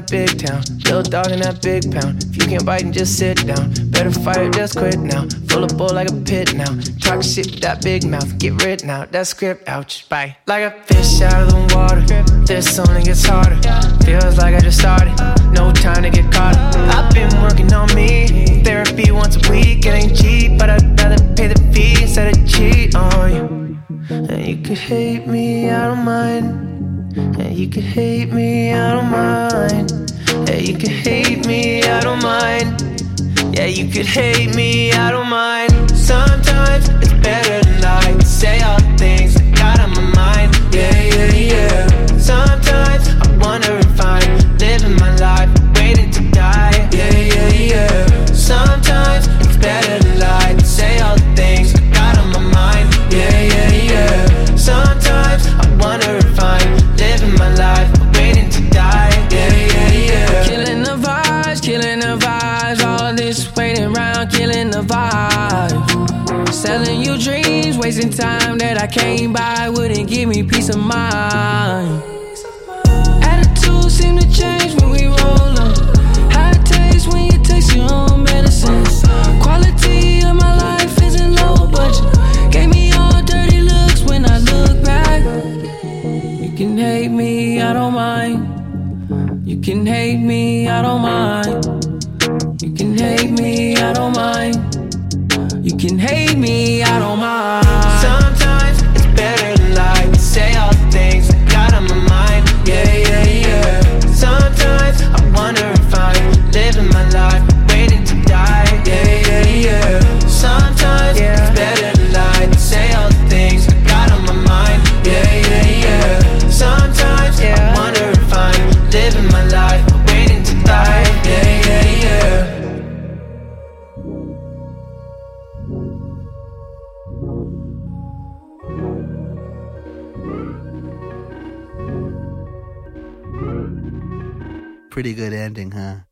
that big town, little dog in that big pound. If you can't bite and just sit down, better fight or just quit now. Full of bull like a pit now. Talk shit with that big mouth, get written out. That script, ouch, bye. Like a fish out of the water, this only gets harder. Feels like I just started, no time to get caught up. I've been working on me, therapy once a week. It ain't cheap, but I'd rather pay the fee instead of cheat on you. And you could hate me, I don't mind. And you could hate me, I don't mind. Yeah, you could hate me, I don't mind. Yeah, you could hate me, I don't mind. Sometimes it's better than I say all the things I got on my mind. Yeah, yeah, yeah. Sometimes I wonder if I'm living my life, waiting to die. Yeah, yeah, yeah. Sometimes it's better than I say all the things I got on my mind. Yeah, yeah, yeah. Sometimes I wonder if I'm living my life, waiting to die. Yeah, yeah, yeah. Killing the vibes, all this waiting around, killing the vibes. Selling you dreams, wasting time that I can't buy, wouldn't give me peace of mind. Attitudes seem to change when we roll up. How it tastes when you taste your own medicine. Quality of my life isn't low budget. Gave me all dirty looks when I look back. You can hate me, I don't mind. You can hate me, I don't mind. You can hate me, I don't mind. You can hate me, I don't mind. Sometimes it's better than lie, say all the things I got on my mind. Yeah, yeah, yeah. Sometimes I wonder if I'm living my life, waiting to die. Yeah, yeah, yeah. Sometimes it's better than lie, say all the things I got on my mind. Yeah, yeah, yeah. Sometimes I wonder if I'm living my life, waiting to die. Yeah, yeah, yeah. Pretty good ending, huh?